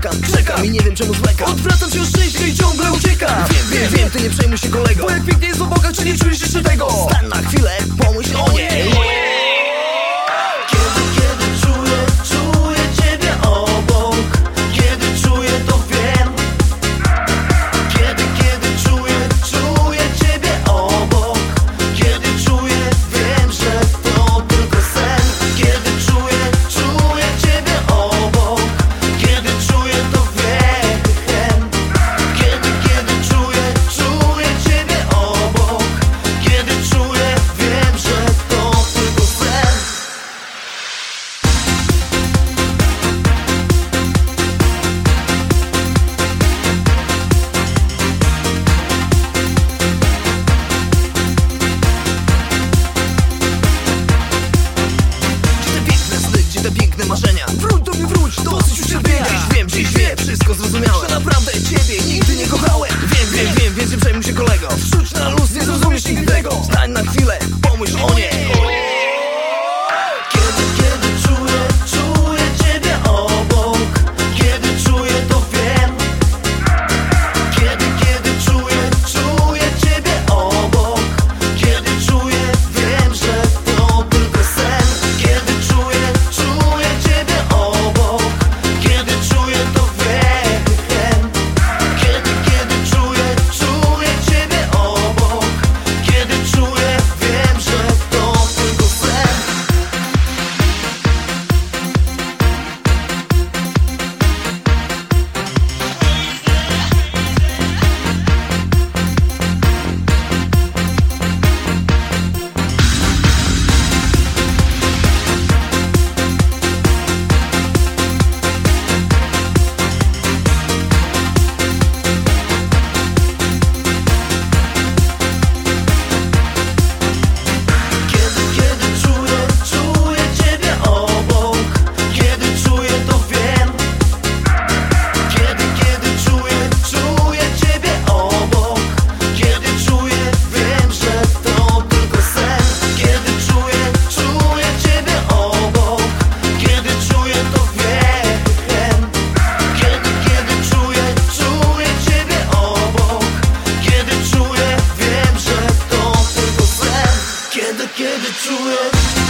czekam i nie wiem czemu zwlekam. Odwracam się od szczęścia i ciągle uciekam. Wiem, ty nie przejmuj się kolego, bo jak pięknie jest obok, czy nie czujesz jeszcze tego? Stań na chwilę, pomyśl o niej. Marzenia. Wróć do mnie, wróć, dosyć już cierpienia. Dziś wiem, wszystko zrozumiałem, że naprawdę ciebie nigdy nie kochałem. Wiem, więc nie przejmuj się kolego. Wrzuć na luz, nie zrozumiesz nigdy tego. Stań na chwilę, pomyśl o niej. Kiedy czuję